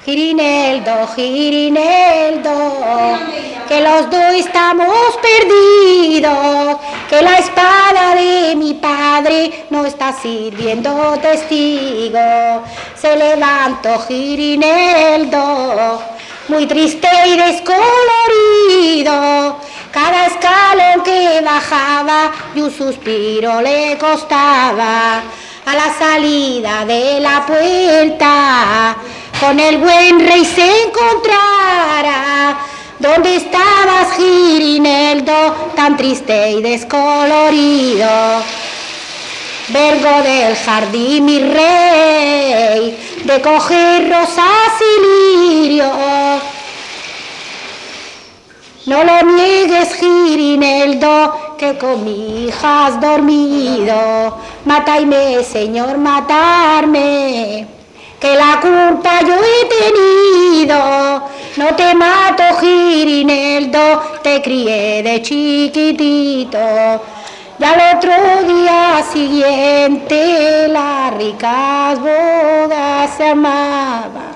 Girineldo, Girineldo, que los dos estamos perdidos, que la espada de mi padre no está sirviendo testigo. Se levantó Girineldo, muy triste y descolorido, cada escalón que bajaba y un suspiro le costaba. A la salida de la puerta, con el buen rey se encontrara. ¿Dónde estabas, Girineldo, tan triste y descolorido? Vergo del jardín, mi rey, de coger rosas y lirios. No lo niegues, Girineldo, que con mi hija has dormido. Mátame, señor, matarme, que la culpa yo he tenido. No te mato, Girineldo, te crié de chiquitito. Y al otro día siguiente las ricas bodas se armaban.